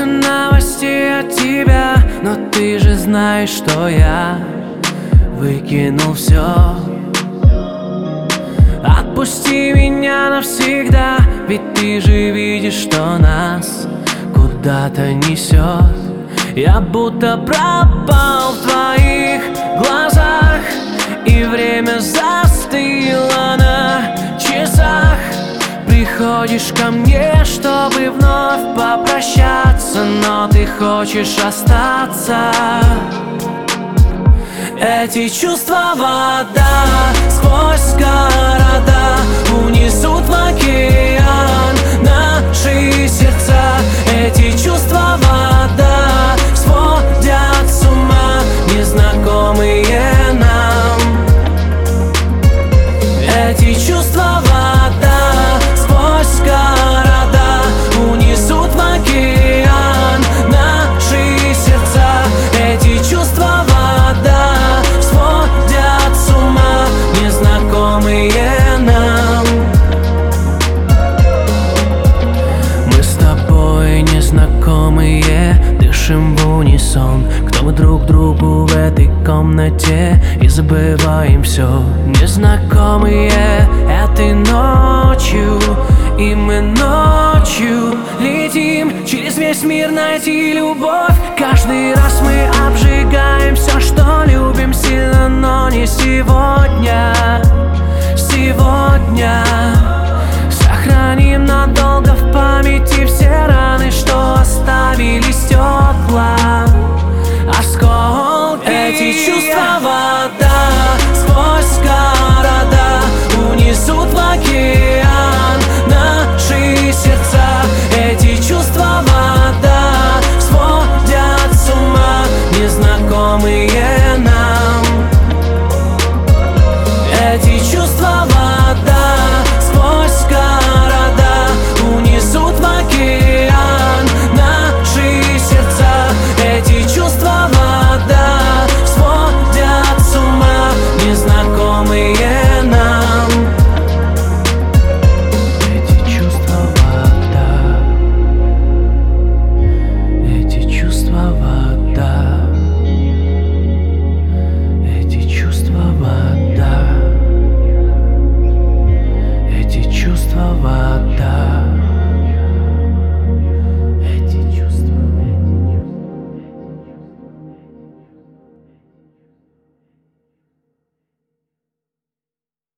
новостей от тебя, но ты же знаешь, что я выкинул все. Отпусти меня навсегда, ведь ты же видишь, что нас куда-то несет. Я будто пропал в твоих глазах, и время застыло на часах. Приходишь ко мне, чтобы вновь попрощаться, но ты хочешь остаться. Эти чувства вода сквозь города унесут в океан наши сердца. Эти чувства вода сводят с ума незнакомые нам. Эти чувства вода сквозь города унесут в океан наши сердца. Эти чувства вода сводят с ума незнакомые нам. Мы с тобой незнакомые, дышим в унисон. Кто мы друг другу в этой комнате, и забываем все. Незнакомые этой ночью, и мы ночью летим через весь мир найти любовь. Каждый раз мы обжигаем все, что любим сильно, но не сегодня. Сегодня